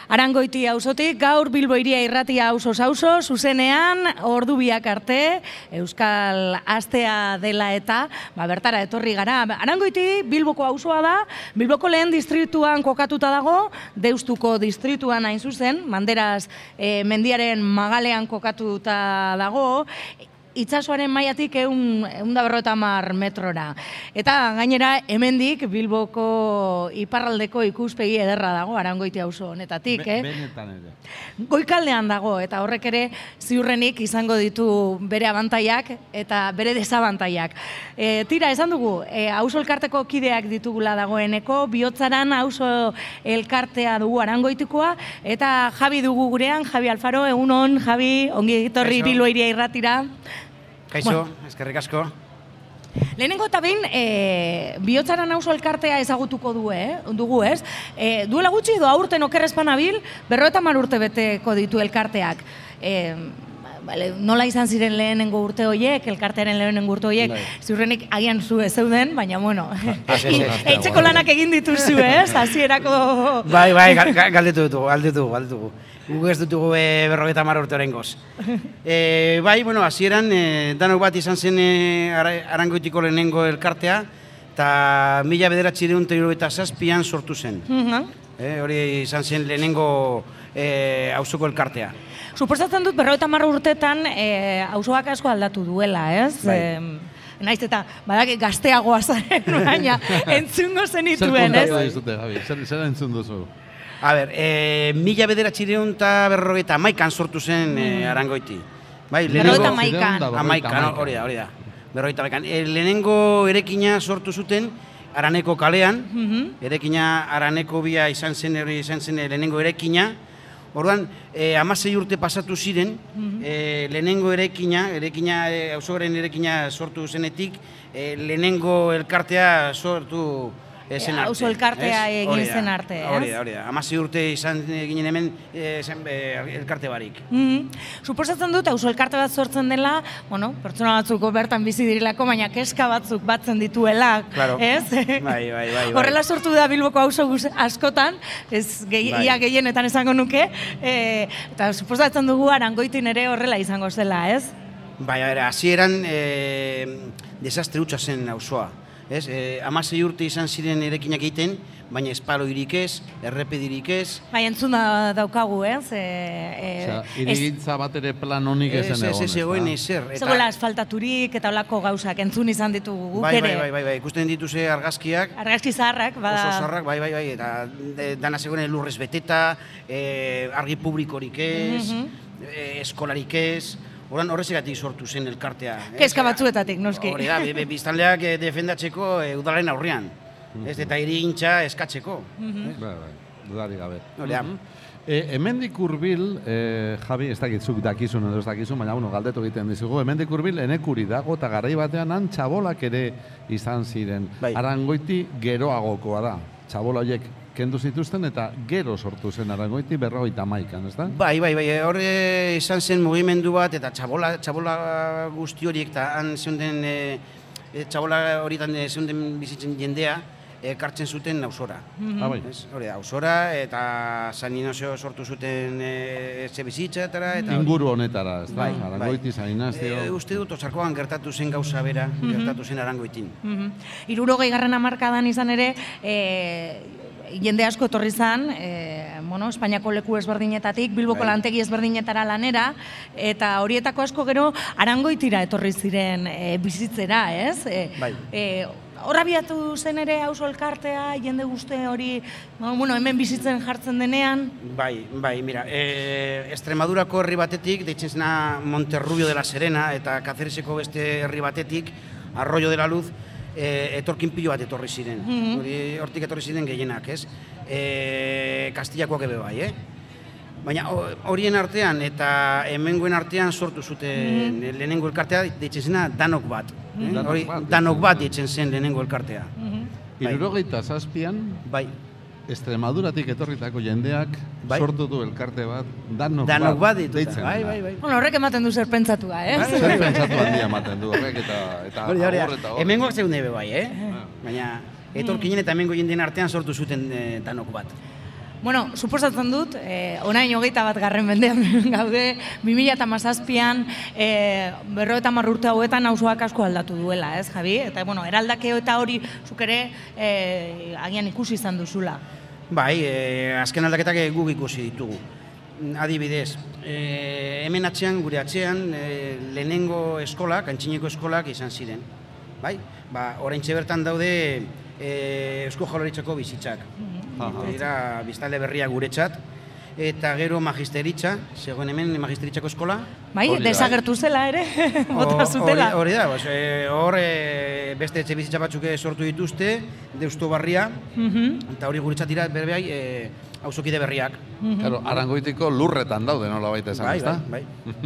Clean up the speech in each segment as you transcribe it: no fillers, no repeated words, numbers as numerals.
Arangoiti auzotik, gaur Bilbo Hiria Irratia auzoz auzo, zuzenean, ordu biak arte, Euskal Astea dela eta, bertara etorri gara. Arangoiti Bilboko auzoa da, Bilboko lehen distrituan kokatuta dago, Deustuko distrituan hain zuzen, Manderaz mendiaren magalean kokatuta dago, itsasoaren mailatik 150 metrora. Eta gainera hemendik Bilboko iparraldeko ikuspegi ederra dago Arangoiti auzo honetatik, Benetan ere. Goikaldean dago eta horrek ere ziurrenik izango ditu bere abantaiak eta bere desabantaiak. Tira, esan dugu, auzo elkarteko kideak ditugula dagoeneko, Bihotzaran auzo elkartea dugu Arangoitikoa eta Javi dugu gurean, Javi Alfaro, egun on, Javi, ongi etorri Bilbo Hiria Irratira. Kaixo, eskerrik asko. Lehenengo eta behin, Bihotzaran auzo elkartea ezagutuko dugu, ez? Duela gutxi edo aurten okerrezpan abil, 50 urte beteko ditu elkarteak. Nola izan ziren lehenengo urte horiek, elkartearen lehenengo urte horiek, ziurrenik agian zu ez zeuden, baina, bueno, etxeko lanak egin dituzu, ez? Hasierako... Bai, galdetu dugu. Guk ez dutugu 50 urte oraingoz. Bai, bueno, hasieran danok bat izan zen Arangoitiko lehenengo elkartea, eta 1977an sortu zen. Hori izan zen lehenengo auzoko elkartea. Suposatzen dut 50 urtetan auzoak asko aldatu duela, ez? Naiz eta badak gazteagoa zaren, baina entzungo zenituen, ez? Zer entzun duzu? A ber, 1951an sortu zen Arangoiti. Berrogeita hamaikan, hori da. Berrogeita hamaikan. Lehenengo erekina sortu zuten Araneko kalean, erekina Araneko bia izan zen lehenengo erekina. Orduan, 16 urte pasatu ziren, lehenengo erekina, auzogaren erekina sortu zenetik, lehenengo elkartea sortu zen arte. Auzo elkartea egin zen arte, ez? Hori da. 16 urte izan ginen hemen elkarte barik. Suposatzen dut, auzo elkarte bat sortzen dela, pertsona batzuk bertan bizi dirilako, baina keska batzuk batzen dituela, ez? Bai. Horrela sortu da Bilboko auzo askotan, ia gehienetan esango nuke, eta suposatzen dugu Arangoitin ere horrela izango zela, ez? Bai, hasieran desastre hutsa zen auzoa. 16 urte izan ziren erekinak egiten, baina espaloirik ez, errepedirik ez. Bai, entzuna daukagu, ez? Hirigintza bat ere plan honik ezen egon, ez da? Zegoen ezer. Zegoela asfaltaturik eta olako gauzak entzun izan ditugu guk ere. Bai, ikusten dituze argazkiak. Argazki zaharrak, bada. Oso zaharrak, bai, eta dana zegoen lurrez beteta, argi publikorik ez, eskolarik ez. Horrezegatik sortu zen elkartea. Keska batzuetatik, noski. Hori da, biztanleak defendatzeko udalaren aurrean. Ez eta hirigintza eskatzeko. Bai, dudarik gabe. Hori da. Hemendik hurbil, Javi, ez dakitzuk dakizun edo ez dakizun, baina galdetu egiten dizugu, hemendik hurbil enekuri dago eta garai batean han txabolak ere izan ziren. Arangoiti geroagokoa da. Txabola horiek kendu zituzten eta gero sortu zen Arangoiti 51an, ez da? Bai, horre izan zen mugimendu bat eta txabola guzti horiek eta han zeunden txabola horietan zeunden bizitzen jendea kartzen zuten auzora. Auzora eta San Inazio sortu zuten etxe bizitzetara. Inguru honetara, ez da? Arangoiti, San Inazio... Uste dut, Otsarkoan gertatu zen gauza bera, gertatu zen Arangoitin. 60. hamarkadan izan ere, jende asko etorri zen, Espainiako leku ezberdinetatik, Bilboko lantegi ezberdinetara lanera, eta horietako asko gero Arangoitira etorri ziren bizitzera, ez? Horra biatu zen ere auzo elkartea, jende guzti hori, hemen bizitzen jartzen denean? Bai, mira, Extremadurako herri batetik, deitzen zena Monterrubio de la Serena, eta Cácereseko beste herri batetik, Arroyo de la Luz, etorkin pilo bat etorri ziren. Hortik etorri ziren gehienak, ez? Kastillakoak ebe bai, Baina horien artean eta hemengoen artean sortu zuten lehenengo elkartea deitzen zena Danok bat. Danok bat deitzen zen lehenengo elkartea. 77an, Extremaduratik etorritako jendeak sortu du elkarte bat, Danok bat deitzen. Bai. Horrek ematen du zer pentsatua, Zer pentsatu handia ematen du horrek eta hori. Hemengoak zeuden ebe bai, Baina etorkinen eta hemengo jendeen artean sortu zuten Danok bat. Bueno, suposatzen dut, orain 21. mendean gaude, 2017an, 50 urte hauetan auzoak asko aldatu duela, ez, Javi? Eta, bueno, eraldakeo eta hori zuk ere agian ikusi izan duzula. Bai, azken aldaketak guk ikusi ditugu. Adibidez, hemen atzean, gure atzean, lehenengo eskolak, antxineko eskolak izan ziren. Bai? Oraintxe bertan daude Eusko Jaurlaritzako bizitzak. Dira biztanle berria guretzat. Eta gero magisteritza, zegoen hemen magisteritzako eskola. Bai, desagertu zela ere, bota zutela. Hori da, hor beste etxe bizitza batzuk sortu dituzte, Deusto Barria, eta hori guretzat dira berbeai auzokide berriak. Arangoitiko lurretan daude, nola baita esan, ezta? Bai.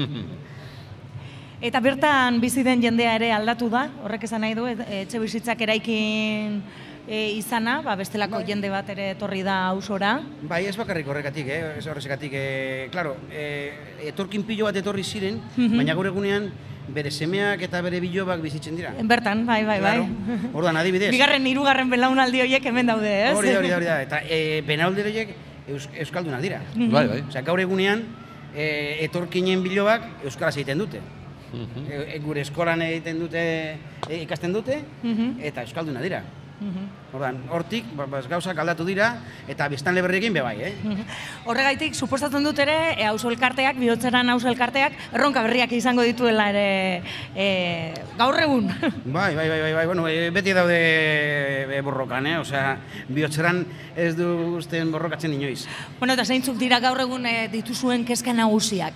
Eta bertan bizi den jendea ere aldatu da, horrek esan nahi du, etxe bizitzak eraikin izana, bestelako jende bat ere etorri da auzora. Bai, ez bakarrik horrekatik, ez horrezekatik. Klaro, etorkin pilo bat etorri ziren, baina gaur egunean bere semeak eta bere bilobak bizitzen dira. Bertan, bai. Orduan, adibidez. Bigarren, hirugarren belaunaldi horiek hemen daude, ez? Hori da. Eta belaunaldi horiek euskaldunak dira. Bai. Osea, gaur egunean etorkinen bilobak euskaraz egiten dute. Gure eskolan egiten dute, ikasten dute, eta euskalduna dira. Ordan, hortik, gauzak aldatu dira, eta biztanle berriekin bebai, Horregaitik, suposatzen dut ere, auzo elkarteak, bihotzeran auzo elkarteak, erronka berriak izango dituela ere gaur egun. Bai, bueno, beti daude borrokan, osea, bihotzeran ez du usten borrokatzen inoiz. Bueno, eta zeintzuk dira gaur egun dituzuen kezka nagusiak?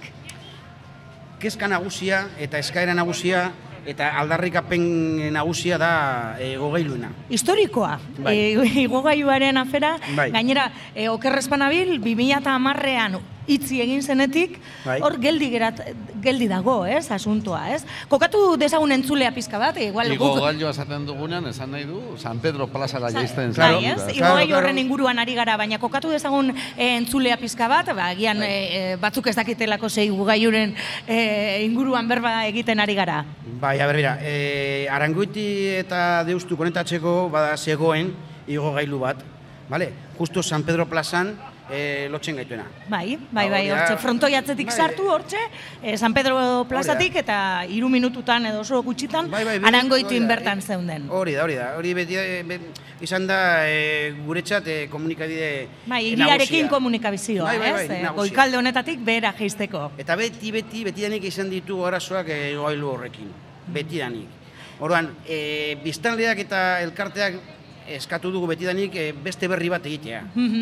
Kezka nagusia eta eskaera nagusia eta aldarrikapen nagusia da igogailuena. Historikoa, igogailuaren afera, gainera, okerrezpanabil, 2010an itzi egin zenetik, hor geldi dago, asuntoa, ez? Kokatu dezagun entzulea pizka bat, igual... Igogailua esaten dugunean, esan nahi du, San Pedro plazara jaisten. Bai, ez? Igogailu horren inguruan ari gara, baina kokatu dezagun entzulea pizka bat, agian batzuk ez dakitelako ze igogailuren inguruan berba egiten ari gara. Bai, bera, Arangoiti eta Deustu konektatzeko zegoen igogailu bat, justo San Pedro plazan, lotzen gaituena. Bai, hortxe, frontoi atzetik sartu hortxe, San Pedro plazatik eta 3 minututan edo oso gutxitan Arangoitin bertan zeunden. Hori da, hori beti izan da guretzat komunikabide nagusia. Bai, hiriarekin komunikabizioa, ez? Goikalde honetatik behera jeisteko. Eta betidanik izan ditu arazoak igogailu horrekin, betidanik. Orduan, biztanleak eta elkarteak eskatu dugu betidanik beste berri bat egitea.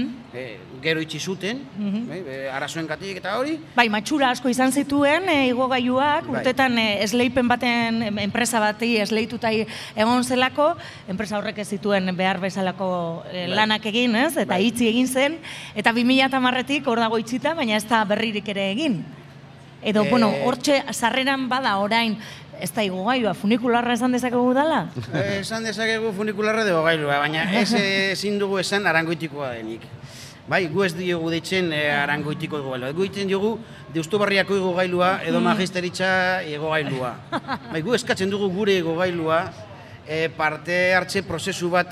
Gero itxi zuten, arazoengatik eta hori. Bai, matxura asko izan zituen igogailuak, urtetan esleipen baten enpresa bati esleituta egon zelako, enpresa horrek ez zituen behar bezalako lanak egin, ez? Eta itxi egin zen, eta 2010etik hor dago itxita, baina ez da berririk ere egin. Edo, bueno, hortxe sarreran bada orain, ez da igogailua, funikularra esan dezakegu dela? Esan dezakegu funikularra edo gailua, baina ezin dugu esan Arangoitikoa denik. Bai, gu ez diogu deitzen Arangoitiko igogailua. Gu ditzen diogu Deusto Barriako igogailua edo magisteritza igogailua. Bai, gu eskatzen dugu gure igogailua parte hartze prozesu bat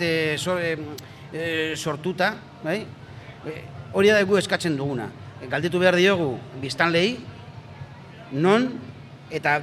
sortuta, bai? Hori da gu eskatzen duguna. Galdetu behar diogu biztanlei, non eta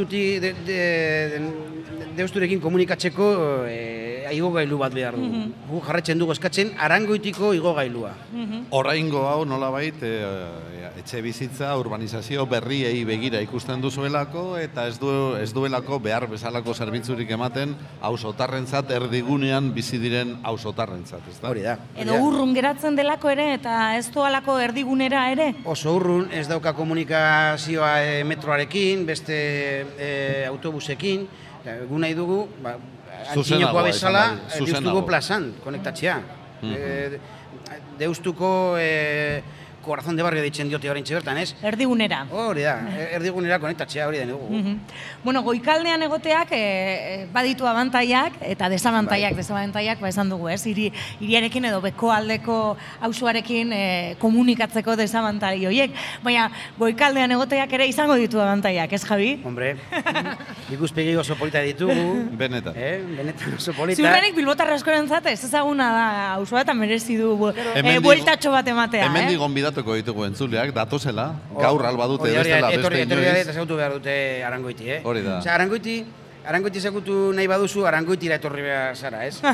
Deusturekin komunikatzeko igogailu bat behar dugu. Gu jarretzen dugu eskatzen Arangoitiko igogailua. Oraingo hau nolabait etxe bizitza, urbanizazio berriei begira ikusten duzuelako eta ez duelako behar bezalako zerbitzurik ematen auzotarrentzat erdigunean bizi diren auzotarrentzat, ezta? Hori da. Edo urrun geratzen delako ere eta ez doalako erdigunera ere? Oso urrun, ez dauka komunikazioa metroarekin, beste autobusekin, gu nahi dugu, antxinekoa bezala, Deustuko plazan konektatzea. Deustuko Corazón de barrio ditzen diote oraintxe bertan, ez? Erdigunera. Hori da, erdigunera konektatzea hori den dugu. Bueno, goikaldean egoteak baditu abantaiak eta desabantaiak, esan dugu, ez? Hiriarekin edo bekoaldeko auzoarekin komunikatzeko desabantai horiek, baina goikaldean egoteak ere izango ditu abantaiak, ez, Javi? Hombre, ikuspegi oso polita ditugu. Benetan. Benetan oso polita. Ziurrenik bilbotarra askorentzat ez ezaguna da auzoa eta merezi du bueltatxo bat ematea, Hemendik gonbidatuko ditugu entzuleak, datozela, gaur alba dute bestela beste inoiz. Eta zautu behar dute Arangoiti, Hori da. Osea, Arangoiti ezagutu nahi baduzu, Arangoitira etorri behar zara, ez?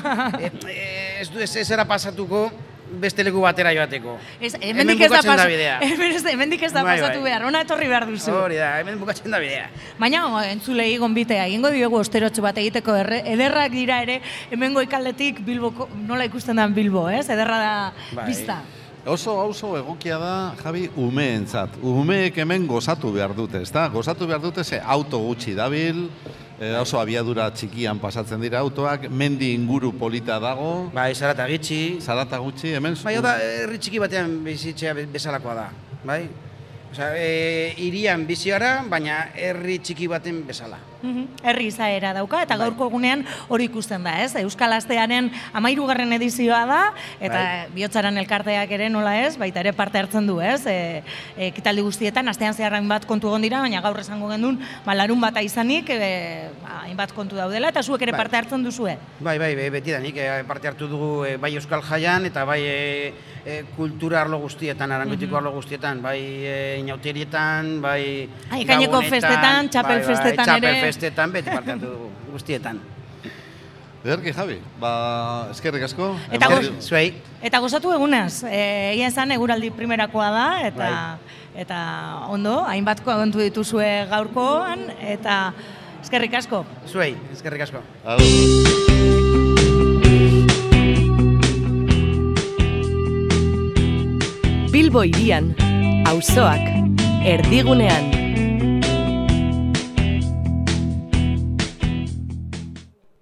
Ez du ezera pasatuko beste leku batera joateko. Hemen bukatzen da bidea. Hemendik ez da pasatu behar, ona etorri behar duzu. Hori da, hemen bukatzen da bidea. Baina entzulei gonbitea, egingo diogu osterotxo bat egiteko ederrak dira ere, hemen goikaldetik Bilboko, nola ikusten da Bilbo, ez? Ederra da bizta. Oso egokia da, Javi, umeentzat. Umeek hemen gozatu behar dute, ezta? Gozatu behar dute ze auto gutxi dabil, oso abiadura txikian pasatzen dira autoak, mendi inguru polita dago. Bai, zarata gutxi. Zarata gutxi, hemen... Bai, da, herri txiki batean bizitzea bezalakoa da, bai? Osea, hirian bizi gara, baina herri txiki baten bezala. Herri izaera dauka, eta gaurko egunean hori ikusten da, ez? Euskal Astearen 13. edizioa da, eta Bihotzaran elkarteak ere nola ez, baita ere parte hartzen du, ez? Ekitaldi guztietan, astean zeharren bat kontu egon dira, baina gaur esango gendun, larun bata izanik, hainbat kontu daudela, eta zuek ere parte hartzen duzue? Bai, betidanik parte hartu dugu bai Euskal Jaian, eta bai kultura arlo guztietan, Arangoitiko arlo guztietan, bai inauterietan, bai Ekaineko festetan, txapel festetan ere. Txapel festetan, beti parte hartu dugu guztietan. Ederki, Javi, eskerrik asko. Eta gozatu egunaz, egia esan eguraldi primerakoa da, eta ondo, hainbatko agontu dituzue gaurkoan, eta eskerrik asko. Zuei, eskerrik asko. Bilbo hirian, auzoak, erdigunean.